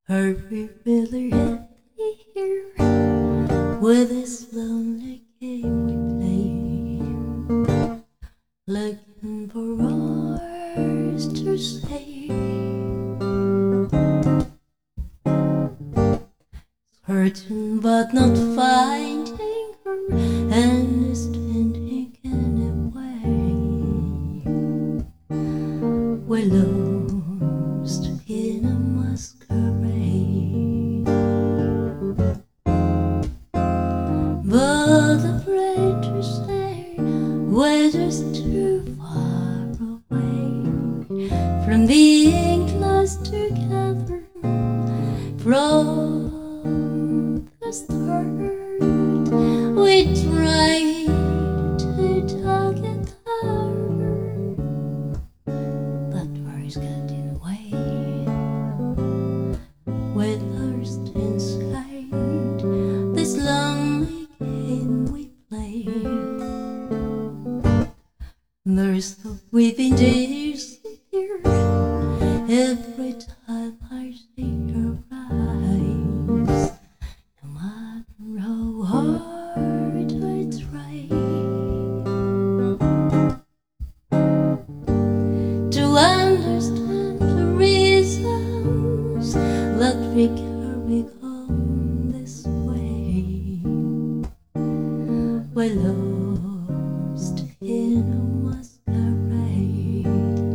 Are we really happy here with this lonely game we play? Looking for words to say, searching but not finding her, understanding anyway. We're lost in a masquerade, but afraid to say we're just too far away from being close together from the start. We tried to talk it over, but words got in the way. We're lost inside this lonely game we play. There's hope within disappear every time I see your eyes. No matter how hard I try to understand the reasons that we carry on this way, we're lost in a masquerade.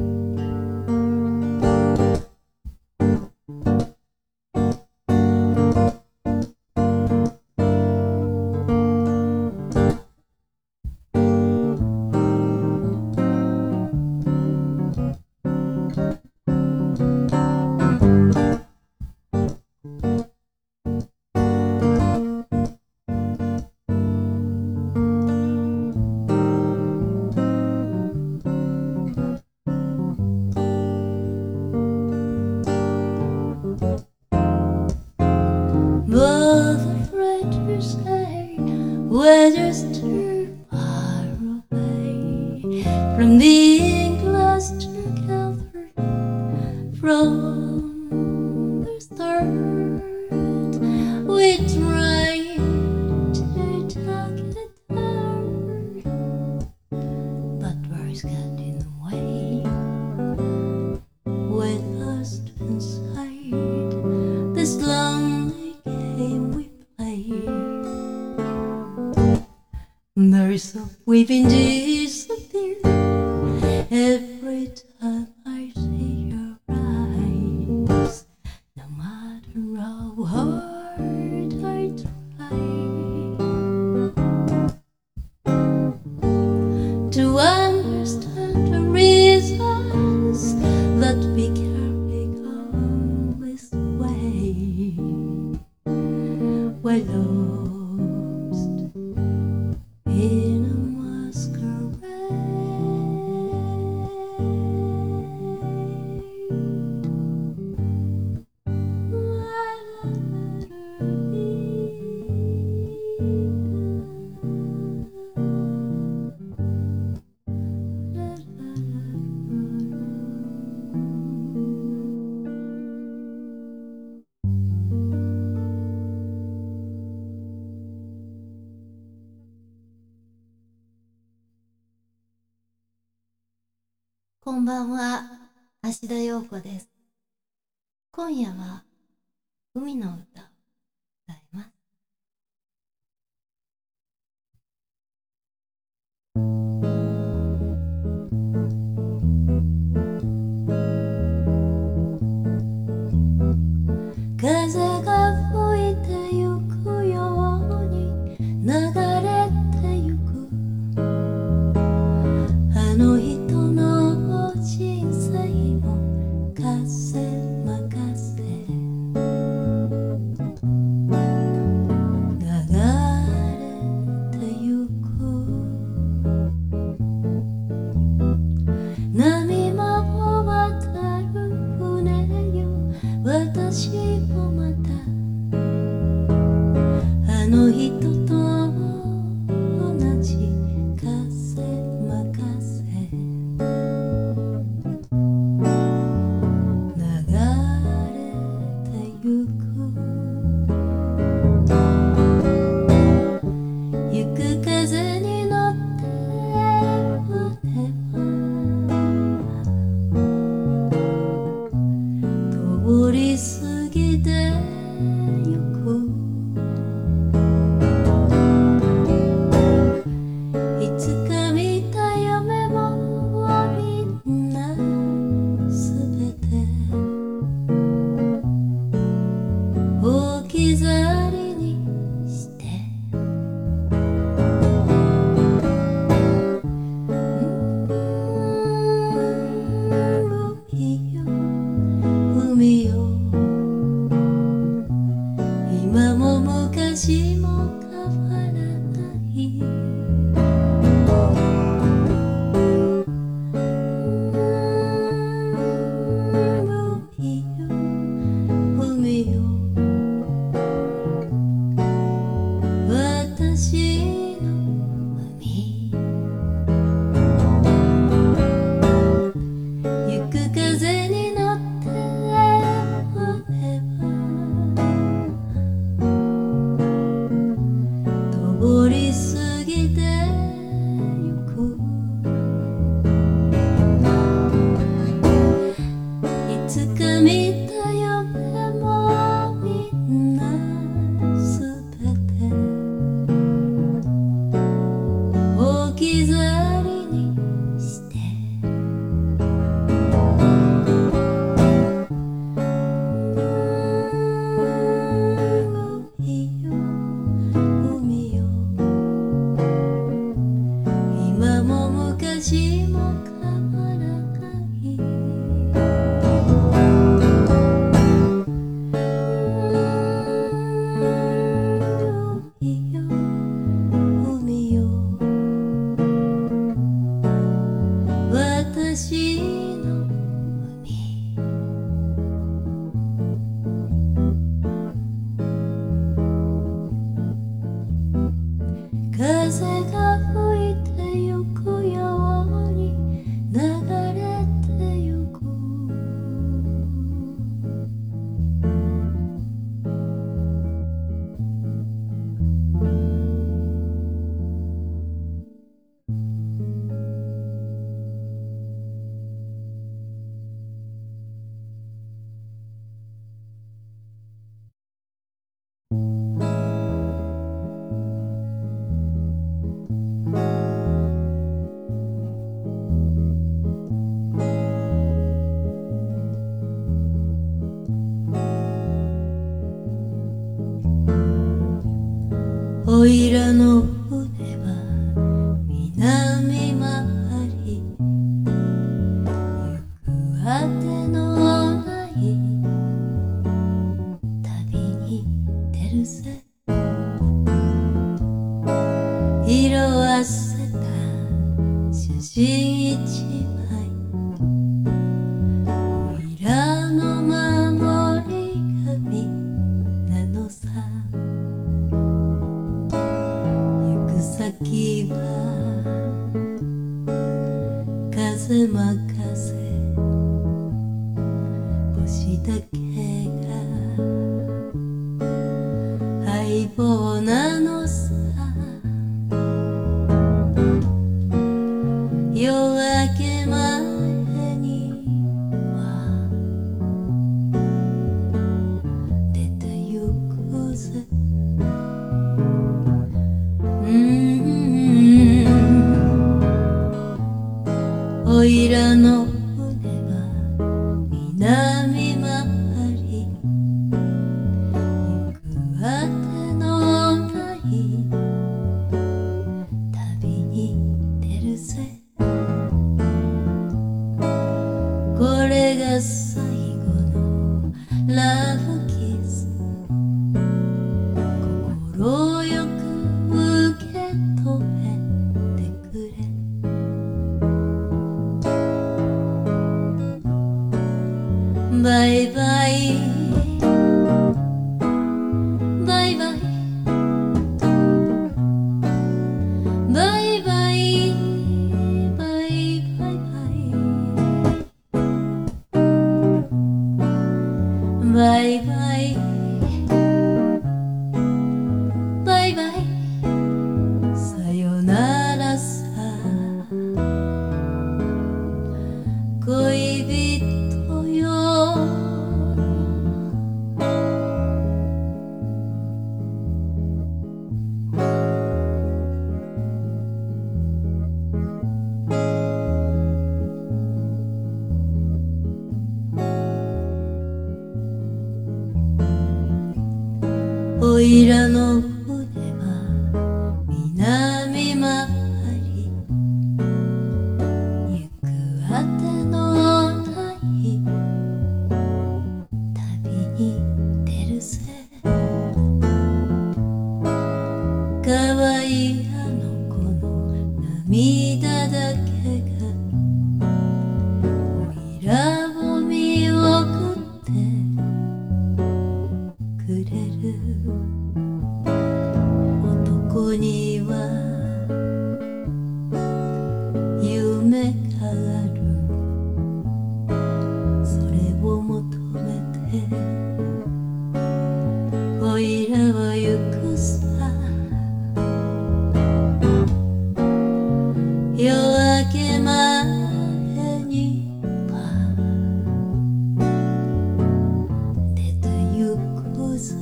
But afraid to say we're just too far away from being close together from the start. We tried to talk it over, but words got in the way. We're lost inside this lonely game we play. There's hope within disappear every time I see your eyes. No matter how hard I try to understand the reasons that we carry on this way, we're lost in a masquerade. こんばんは、芦田陽子です。今夜は海の歌を歌います。風が吹いてゆくように流れてゆくあの人の人生も風任せ私の海風が吹いてゆくように流れてゆくおいらの船は南回り行くあてのない旅に出るぜ色あせた写真一枚おいらの守り神なのさ先は風任せ星だけが相棒なのさ夜明け前には出てゆくぜおいらの船は南回り行くあてのない旅に出るぜこれが最後のラブキス心よく受け止めてくれバイバイバイバイバイバイバイバイバイバイバイバイさよならさ恋人よおいらの船は南回り行くあてのない旅に出るぜかわいいあの子の涙だけがおいらを見送ってくれる男には夢があるそれを求めておいらは行くさ夜明け前には出てゆくぜ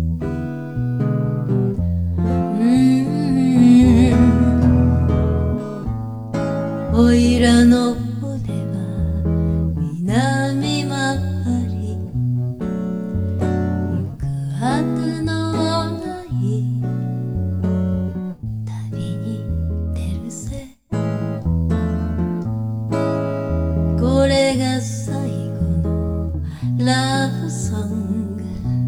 おいらの船は南回り行くあてのない旅に出るぜこれが最後のラブソング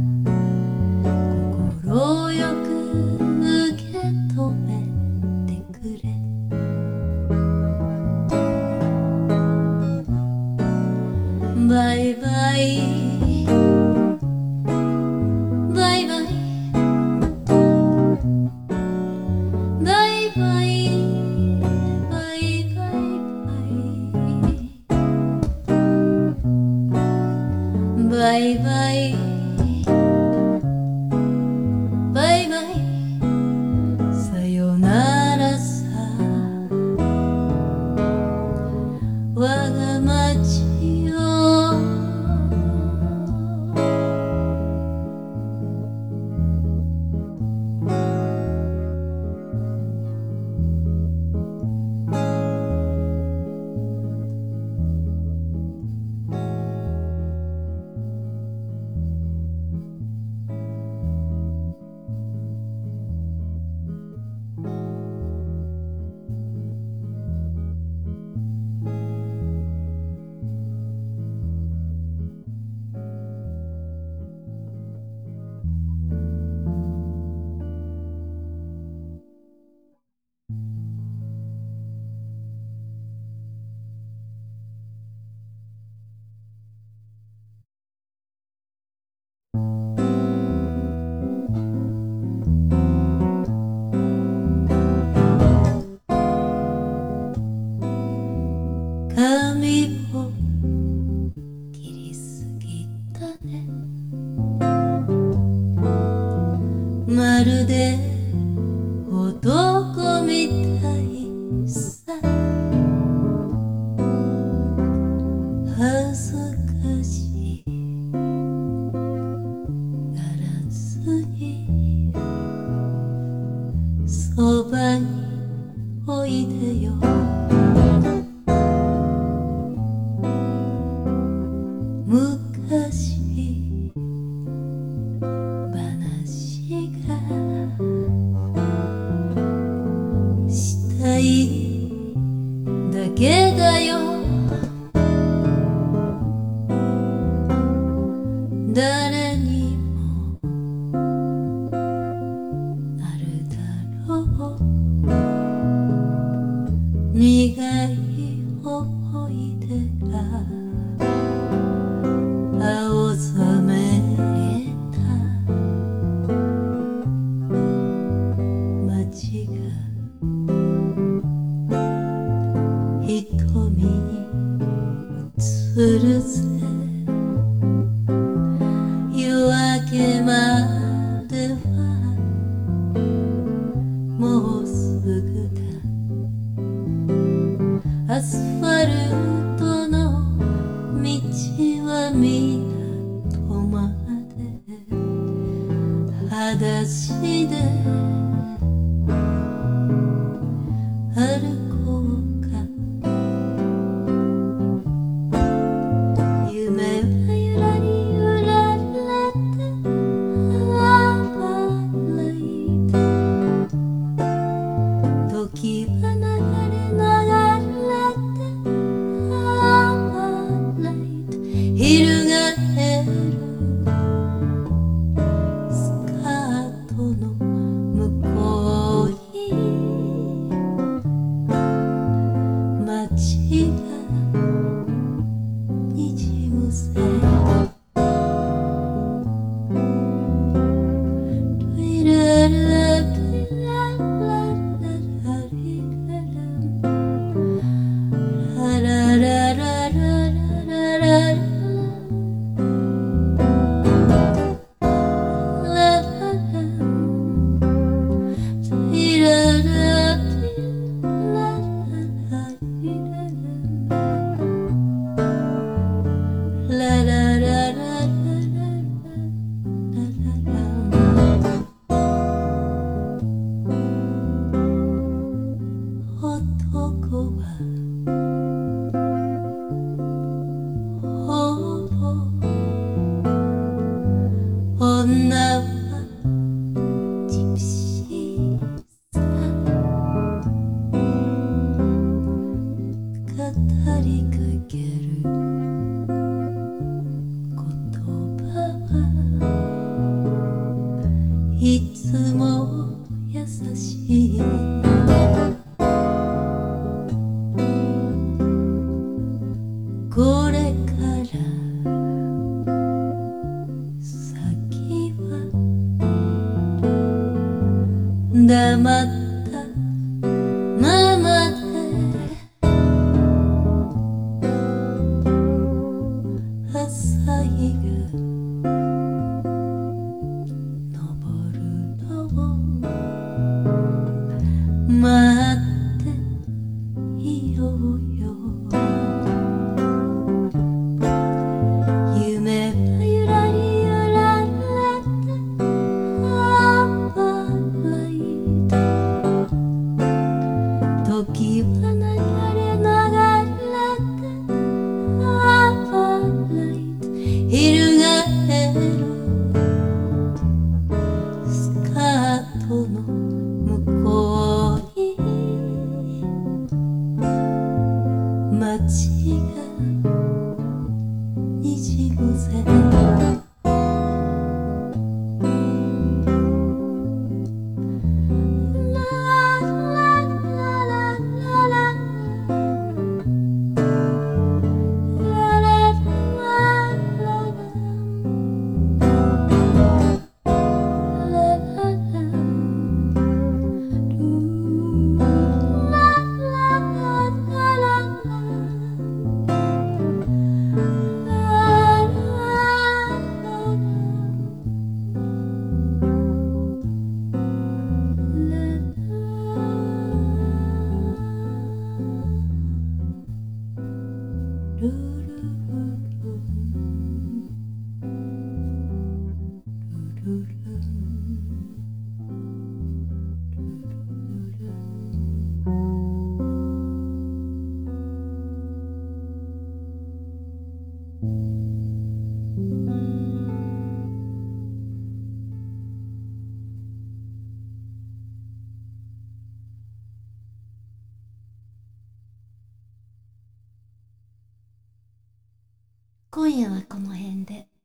心よく受け止めてくれバイバイバイバイさよならさ我が町よ髪を切りすぎたねまるで男みたいさ恥ずかしがらずにそばにおいでよ昔話がしたいだけだよ誰にもあるだろう苦い思い出が青ざめた街が瞳に映るぜ夜明けまではもうすぐだアスファルトの道は港まで裸足で歩こうか夢はゆらり揺られて暴れて時は流れ翻るスカートの向こうに街がにじむぜリララリラララリララララララララ男はほぼ女はジプシーさ語りかける言葉はいつも優しいこれから先は黙ったままで朝日が街が虹ごぜ今夜はこの辺で。